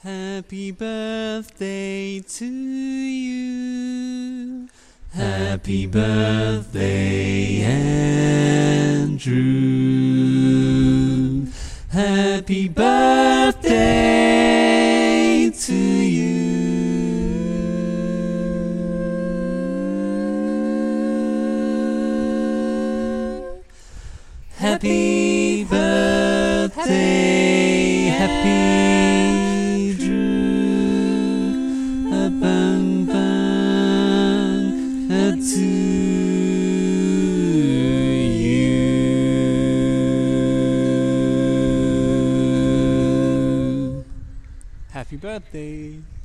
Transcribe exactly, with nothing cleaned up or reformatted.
Happy birthday to you. Happy birthday, Andrew. Happy birthday to you. Happy birthday, happy Drew. A bang bang a to you. Happy birthday.